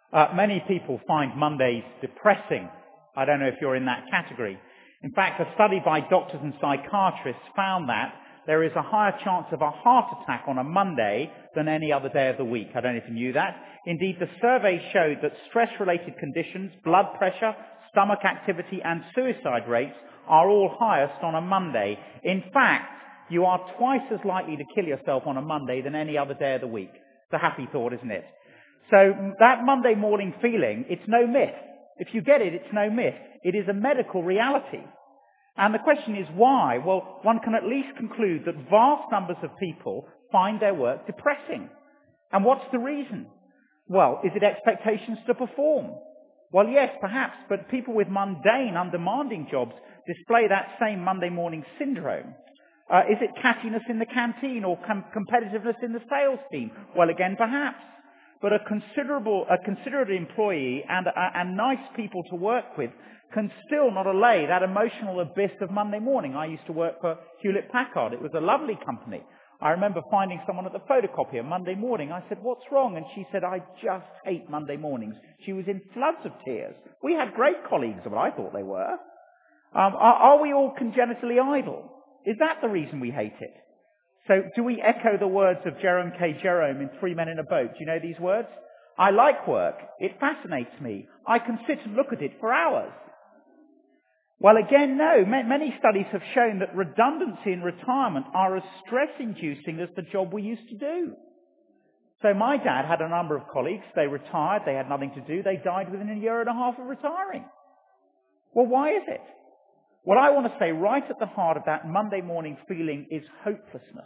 Many people find Mondays depressing. I don't know if you're in that category. In fact, a study by doctors and psychiatrists found that there is a higher chance of a heart attack on a Monday than any other day of the week. I don't know if you knew that. Indeed, the survey showed that stress-related conditions, blood pressure, stomach activity and suicide rates are all highest on a Monday. In fact, you are twice as likely to kill yourself on a Monday than any other day of the week. It's a happy thought, isn't it? So that Monday morning feeling, it's no myth. If you get it, it's no myth. It is a medical reality. And the question is why? Well, one can at least conclude that vast numbers of people find their work depressing. And what's the reason? Well, is it expectations to perform? Well, yes, perhaps, but people with mundane, undemanding jobs display that same Monday morning syndrome. Is it cattiness in the canteen or competitiveness in the sales team? Well, again, perhaps. But a considerate employee and nice people to work with can still not allay that emotional abyss of Monday morning. I used to work for Hewlett-Packard. It was a lovely company. I remember finding someone at the photocopier Monday morning. I said, "What's wrong?" And she said, "I just hate Monday mornings." She was in floods of tears. We had great colleagues, well, I thought they were. Are we all congenitally idle? Is that the reason we hate it? So do we echo the words of Jerome K. Jerome in Three Men in a Boat? Do you know these words? "I like work. It fascinates me. I can sit and look at it for hours." Well, again, no. Many studies have shown that redundancy and retirement are as stress-inducing as the job we used to do. So my dad had a number of colleagues. They retired. They had nothing to do. They died within a year and a half of retiring. Well, why is it? What I want to say right at the heart of that Monday morning feeling is hopelessness.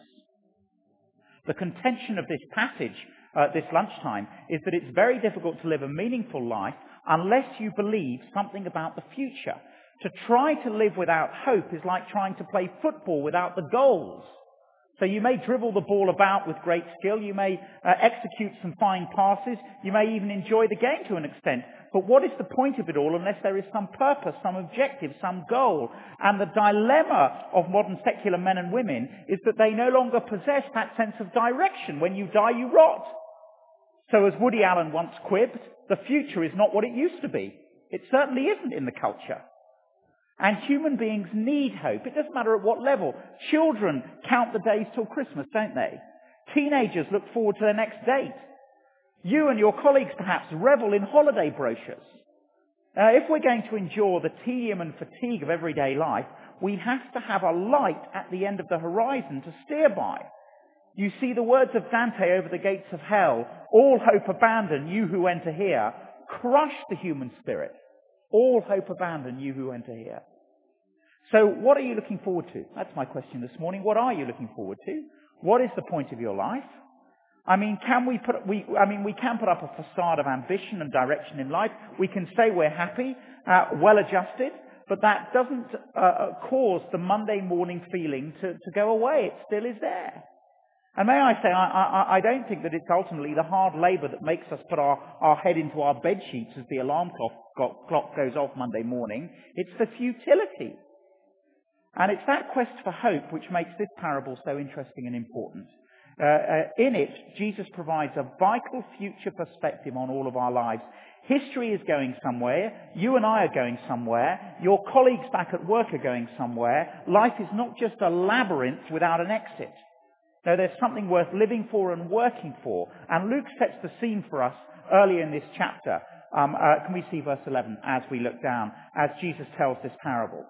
The contention of this passage this lunchtime is that it's very difficult to live a meaningful life unless you believe something about the future. To try to live without hope is like trying to play football without the goals. So you may dribble the ball about with great skill, you may execute some fine passes, you may even enjoy the game to an extent. But what is the point of it all unless there is some purpose, some objective, some goal? And the dilemma of modern secular men and women is that they no longer possess that sense of direction. When you die, you rot. So as Woody Allen once quipped, the future is not what it used to be. It certainly isn't in the culture. And human beings need hope. It doesn't matter at what level. Children count the days till Christmas, don't they? Teenagers look forward to their next date. You and your colleagues perhaps revel in holiday brochures. If we're going to endure the tedium and fatigue of everyday life, we have to have a light at the end of the horizon to steer by. You see the words of Dante over the gates of hell, "All hope abandon, you who enter here," crush the human spirit. All hope abandon, you who enter here. So what are you looking forward to? That's my question this morning. What are you looking forward to? What is the point of your life? I mean, we can put up a facade of ambition and direction in life. We can say we're happy, well adjusted, but that doesn't cause the Monday morning feeling to go away. It still is there. And may I say, I don't think that it's ultimately the hard labour that makes us put our head into our bed sheets as the alarm clock goes off Monday morning. It's the futility. And it's that quest for hope which makes this parable so interesting and important. In it, Jesus provides a vital future perspective on all of our lives. History is going somewhere. You and I are going somewhere. Your colleagues back at work are going somewhere. Life is not just a labyrinth without an exit. No, there's something worth living for and working for. And Luke sets the scene for us early in this chapter. Can we see verse 11 as we look down, as Jesus tells this parable?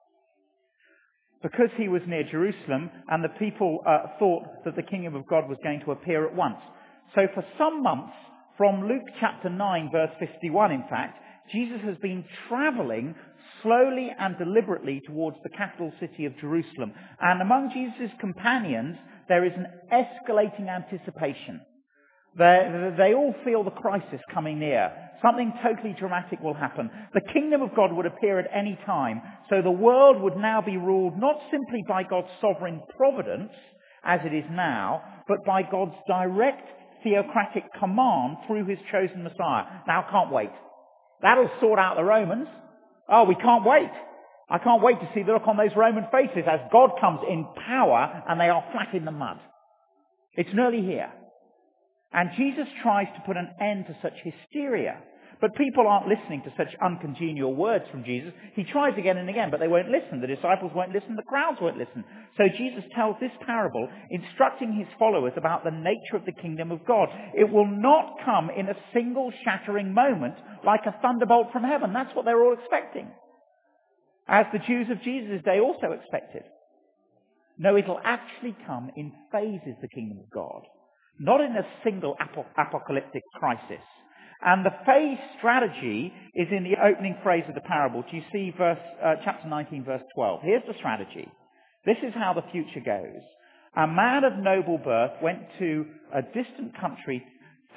Because he was near Jerusalem, and the people thought that the kingdom of God was going to appear at once. So for some months, from Luke chapter 9, verse 51, in fact, Jesus has been travelling slowly and deliberately towards the capital city of Jerusalem. And among Jesus' companions, there is an escalating anticipation. They all feel the crisis coming near. Something totally dramatic will happen. The kingdom of God would appear at any time. So the world would now be ruled not simply by God's sovereign providence, as it is now, but by God's direct theocratic command through his chosen Messiah. Now, can't wait. That'll sort out the Romans. Oh, we can't wait. I can't wait to see the look on those Roman faces as God comes in power and they are flat in the mud. It's nearly here. And Jesus tries to put an end to such hysteria. But people aren't listening to such uncongenial words from Jesus. He tries again and again, but they won't listen. The disciples won't listen. The crowds won't listen. So Jesus tells this parable, instructing his followers about the nature of the kingdom of God. It will not come in a single shattering moment like a thunderbolt from heaven. That's what they're all expecting. As the Jews of Jesus' day also expected. No, it'll actually come in phases, the kingdom of God. Not in a single apocalyptic crisis. And the phase strategy is in the opening phrase of the parable. Do you see chapter 19, verse 12? Here's the strategy. This is how the future goes. A man of noble birth went to a distant country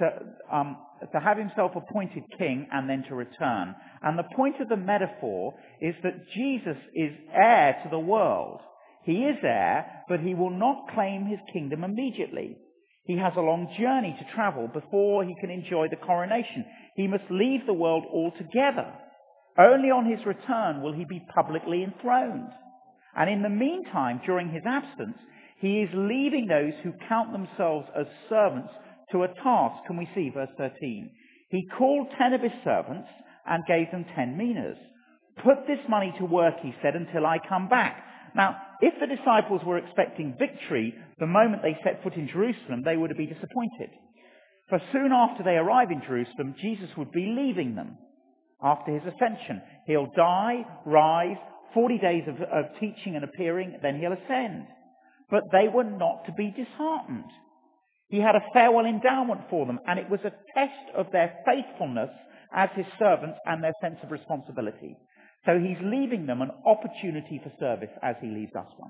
to have himself appointed king and then to return. And the point of the metaphor is that Jesus is heir to the world. He is heir, but he will not claim his kingdom immediately. He has a long journey to travel before he can enjoy the coronation. He must leave the world altogether. Only on his return will he be publicly enthroned. And in the meantime, during his absence, he is leaving those who count themselves as servants to a task. Can we see verse 13? He called 10 of his servants and gave them 10 minas. Put this money to work, he said, until I come back. Now, if the disciples were expecting victory the moment they set foot in Jerusalem, they would be disappointed. For soon after they arrive in Jerusalem, Jesus would be leaving them after his ascension. He'll die, rise, 40 days of teaching and appearing, then he'll ascend. But they were not to be disheartened. He had a farewell endowment for them, and it was a test of their faithfulness as his servants and their sense of responsibility. So he's leaving them an opportunity for service as he leaves us one.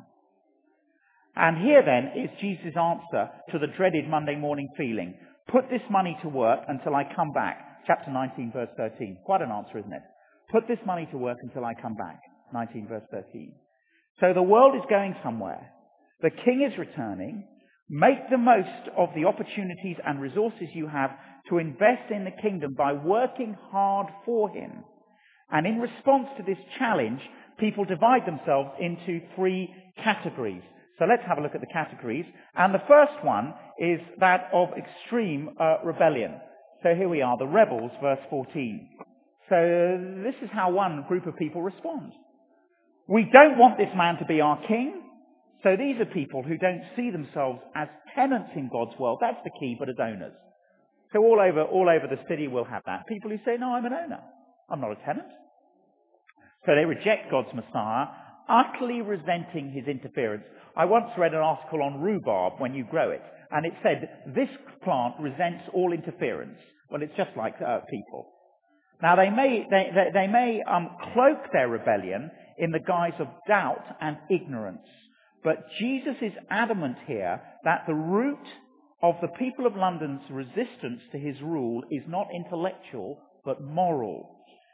And here then is Jesus' answer to the dreaded Monday morning feeling. Put this money to work until I come back. Chapter 19, verse 13. Quite an answer, isn't it? Put this money to work until I come back. 19, verse 13. So the world is going somewhere. The king is returning. Make the most of the opportunities and resources you have to invest in the kingdom by working hard for him. And in response to this challenge, people divide themselves into 3 categories. So let's have a look at the categories. And the first one is that of extreme rebellion. So here we are, the rebels, verse 14. So this is how one group of people respond. We don't want this man to be our king. So these are people who don't see themselves as tenants in God's world. That's the key, but as owners. So all over the city we'll have that. People who say, no, I'm an owner. I'm not a tenant. So they reject God's Messiah, utterly resenting his interference. I once read an article on rhubarb when you grow it, and it said, this plant resents all interference. Well, it's just like people. Now, they may cloak their rebellion in the guise of doubt and ignorance. But Jesus is adamant here that the root of the people of London's resistance to his rule is not intellectual, but moral.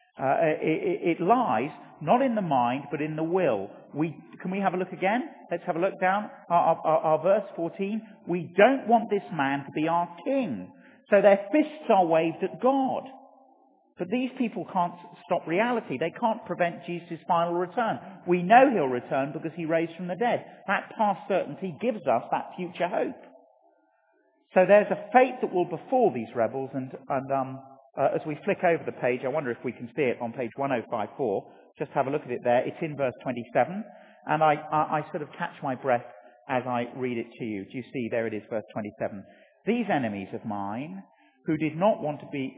It lies not in the mind, but in the will. Can we have a look again? Let's have a look down. Our verse 14. We don't want this man to be our king. So their fists are waved at God. But these people can't stop reality. They can't prevent Jesus' final return. We know he'll return because he raised from the dead. That past certainty gives us that future hope. So there's a fate that will befall these rebels, and as we flick over the page, I wonder if we can see it on page 1054. Just have a look at it there. It's in verse 27, and I sort of catch my breath as I read it to you. Do you see? There it is, verse 27. These enemies of mine, who did not want me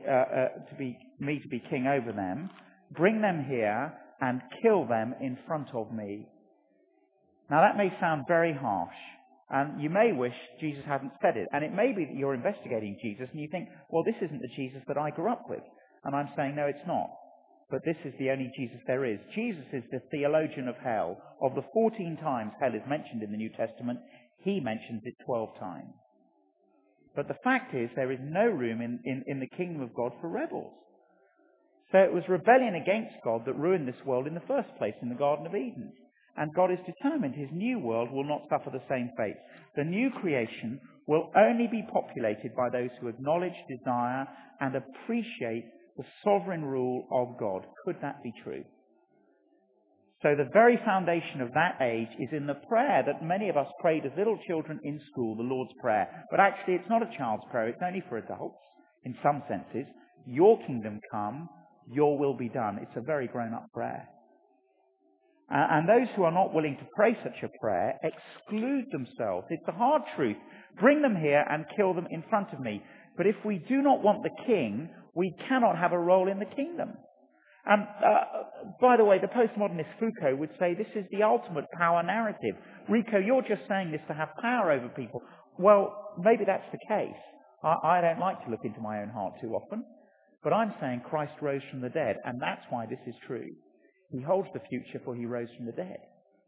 to be king over them, bring them here and kill them in front of me. Now that may sound very harsh, and you may wish Jesus hadn't said it. And it may be that you're investigating Jesus and you think, well, this isn't the Jesus that I grew up with. And I'm saying, no, it's not. But this is the only Jesus there is. Jesus is the theologian of hell. Of the 14 times hell is mentioned in the New Testament, he mentions it 12 times. But the fact is, there is no room in the kingdom of God for rebels. So it was rebellion against God that ruined this world in the first place in the Garden of Eden. And God is determined his new world will not suffer the same fate. The new creation will only be populated by those who acknowledge, desire, and appreciate the sovereign rule of God. Could that be true? So the very foundation of that age is in the prayer that many of us prayed as little children in school, the Lord's Prayer. But actually it's not a child's prayer, it's only for adults, in some senses. Your kingdom come, your will be done. It's a very grown-up prayer. And those who are not willing to pray such a prayer exclude themselves. It's a hard truth. Bring them here and kill them in front of me. But if we do not want the king, we cannot have a role in the kingdom. And by the way, the postmodernist Foucault would say this is the ultimate power narrative. Rico, you're just saying this to have power over people. Well, maybe that's the case. I don't like to look into my own heart too often. But I'm saying Christ rose from the dead, and that's why this is true. He holds the future, for he rose from the dead.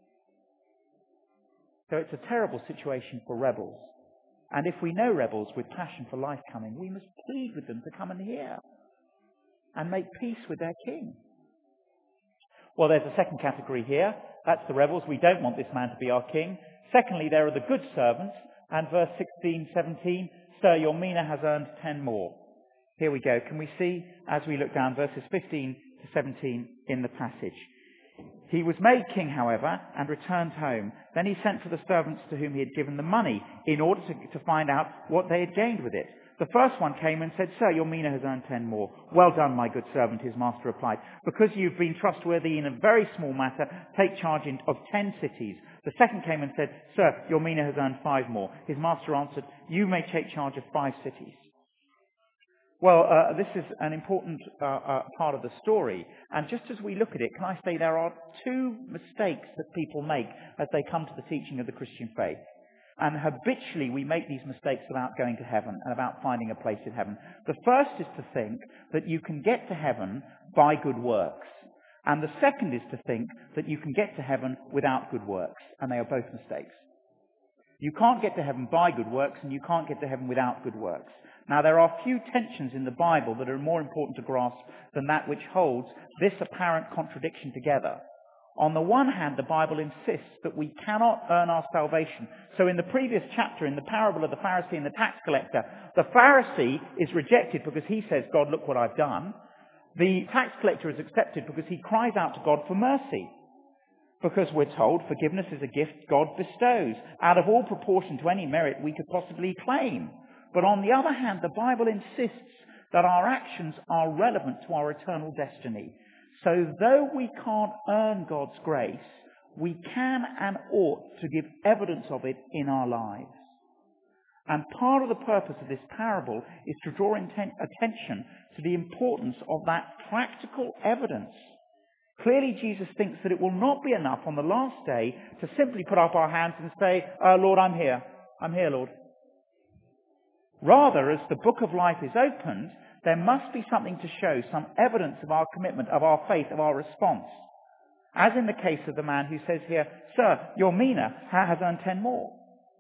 So it's a terrible situation for rebels. And if we know rebels with passion for life coming, we must plead with them to come and hear and make peace with their king. Well, there's a second category here. That's the rebels. We don't want this man to be our king. Secondly, there are the good servants. And verse 16, 17, Sir, your mina has earned 10 more. Here we go. Can we see, as we look down, verses 15 to 17 in the passage? He was made king, however, and returned home. Then he sent for the servants to whom he had given the money in order to find out what they had gained with it. The first one came and said, Sir, your mina has earned 10 more. Well done, my good servant, his master replied. Because you've been trustworthy in a very small matter, take charge of 10 cities. The second came and said, Sir, your mina has earned 5 more. His master answered, You may take charge of 5 cities. Well, this is an important part of the story. And just as we look at it, can I say there are 2 mistakes that people make as they come to the teaching of the Christian faith. And habitually we make these mistakes about going to heaven and about finding a place in heaven. The first is to think that you can get to heaven by good works. And the second is to think that you can get to heaven without good works. And they are both mistakes. You can't get to heaven by good works, and you can't get to heaven without good works. Now, there are few tensions in the Bible that are more important to grasp than that which holds this apparent contradiction together. On the one hand, the Bible insists that we cannot earn our salvation. So in the previous chapter, in the parable of the Pharisee and the tax collector, the Pharisee is rejected because he says, God, look what I've done. The tax collector is accepted because he cries out to God for mercy. Because we're told forgiveness is a gift God bestows, out of all proportion to any merit we could possibly claim. But on the other hand, the Bible insists that our actions are relevant to our eternal destiny. So though we can't earn God's grace, we can and ought to give evidence of it in our lives. And part of the purpose of this parable is to draw attention to the importance of that practical evidence. Clearly, Jesus thinks that it will not be enough on the last day to simply put up our hands and say, Lord, I'm here. I'm here, Lord. Rather, as the book of life is opened, there must be something to show, some evidence of our commitment, of our faith, of our response. As in the case of the man who says here, Sir, your mina has earned 10 more.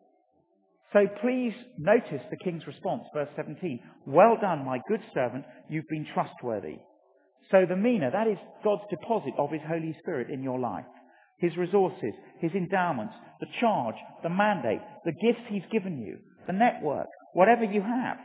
So please notice the king's response, verse 17. Well done, my good servant, you've been trustworthy. So the mina, that is God's deposit of his Holy Spirit in your life. His resources, his endowments, the charge, the mandate, the gifts he's given you, the network, whatever you have.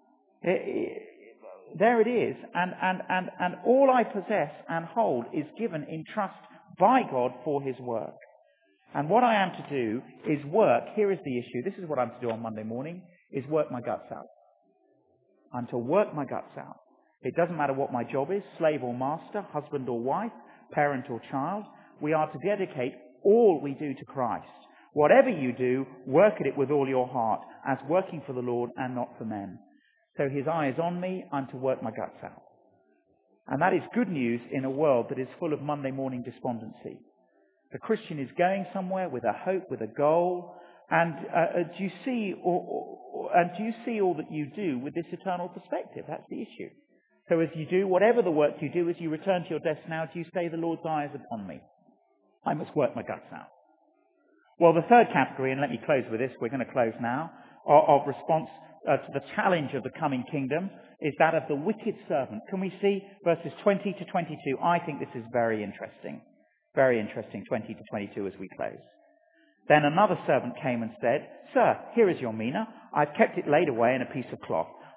There it is. And all I possess and hold is given in trust by God for his work. And what I am to do is work. Here is the issue. This is what I'm to do on Monday morning, is work my guts out. I'm to work my guts out. It doesn't matter what my job is, slave or master, husband or wife, parent or child. We are to dedicate all we do to Christ. Whatever you do, work at it with all your heart, as working for the Lord and not for men. So his eye is on me, I'm to work my guts out. And that is good news in a world that is full of Monday morning despondency. The Christian is going somewhere with a hope, with a goal. And do you see all that you do with this eternal perspective? That's the issue. So as you do whatever the work you do, as you return to your desk now, do you say, the Lord's eye is upon me? I must work my guts out. Well, the third category, and let me close with this, we're going to close now, of response to the challenge of the coming kingdom, is that of the wicked servant. Can we see verses 20 to 22? I think this is very interesting. Very interesting, 20 to 22 as we close. Then another servant came and said, Sir, here is your mina. I've kept it laid away in a piece of cloth.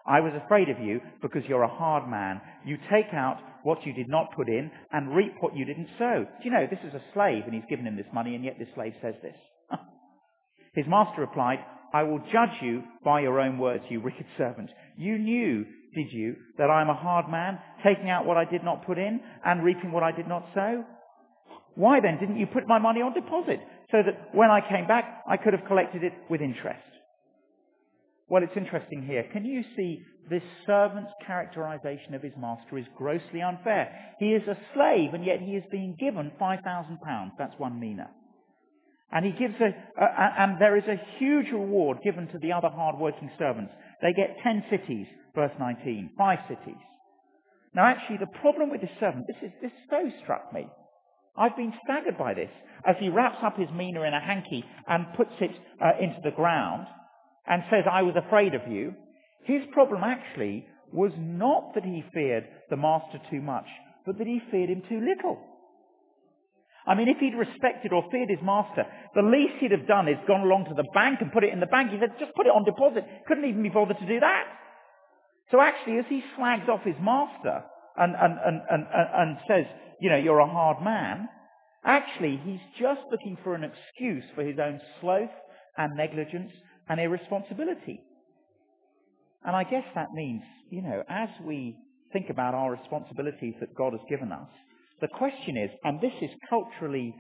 I was afraid of you because you're a hard man. You take out what you did not put in and reap what you didn't sow. Do you know, this is a slave and he's given him this money, and yet this slave says this. His master replied, I will judge you by your own words, you wicked servant. You knew, did you, that I am a hard man, taking out what I did not put in and reaping what I did not sow? Why then didn't you put my money on deposit so that when I came back I could have collected it with interest? Well, it's interesting here. Can you see this servant's characterization of his master is grossly unfair? He is a slave and yet he is being given £5,000. That's one mina. And he gives and there is a huge reward given to the other hard-working servants. They get 10 cities, verse 19, 5 cities. Now actually the problem with this servant, this so struck me. I've been staggered by this. As he wraps up his mina in a hanky and puts it into the ground and says, I was afraid of you, his problem actually was not that he feared the master too much, but that he feared him too little. I mean, if he'd respected or feared his master, the least he'd have done is gone along to the bank and put it in the bank. He said, just put it on deposit. Couldn't even be bothered to do that. So actually, as he slags off his master and says, you know, you're a hard man, actually, he's just looking for an excuse for his own sloth and negligence and irresponsibility. And I guess that means, you know, as we think about our responsibilities that God has given us, the question is, and this is culturally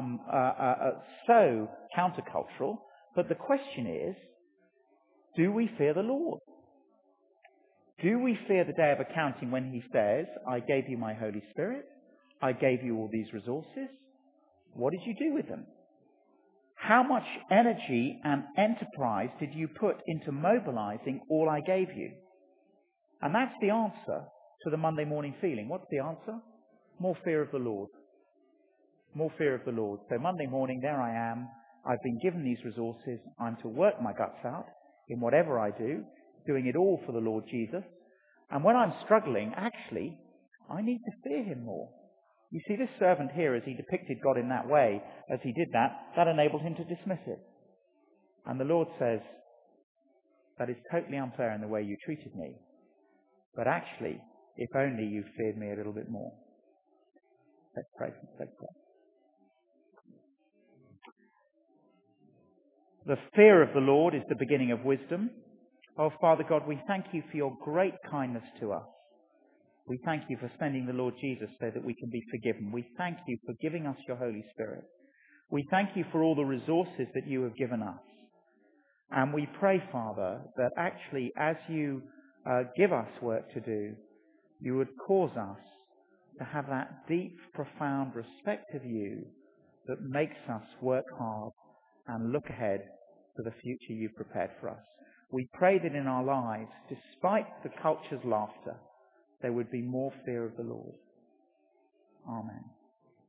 so countercultural, but the question is, do we fear the Lord? Do we fear the day of accounting when he says, I gave you my Holy Spirit, I gave you all these resources, what did you do with them? How much energy and enterprise did you put into mobilizing all I gave you? And that's the answer to the Monday morning feeling. What's the answer? More fear of the Lord. More fear of the Lord. So Monday morning, there I am. I've been given these resources. I'm to work my guts out in whatever I do, doing it all for the Lord Jesus. And when I'm struggling, actually, I need to fear him more. You see, this servant here, as he depicted God in that way, as he did that, that enabled him to dismiss it. And the Lord says, that is totally unfair in the way you treated me. But actually, if only you feared me a little bit more. Let's pray. Let's pray. The fear of the Lord is the beginning of wisdom. Oh, Father God, we thank you for your great kindness to us. We thank you for sending the Lord Jesus so that we can be forgiven. We thank you for giving us your Holy Spirit. We thank you for all the resources that you have given us. And we pray, Father, that actually as you give us work to do, you would cause us to have that deep, profound respect of you that makes us work hard and look ahead to the future you've prepared for us. We pray that in our lives, despite the culture's laughter, there would be more fear of the Lord. Amen.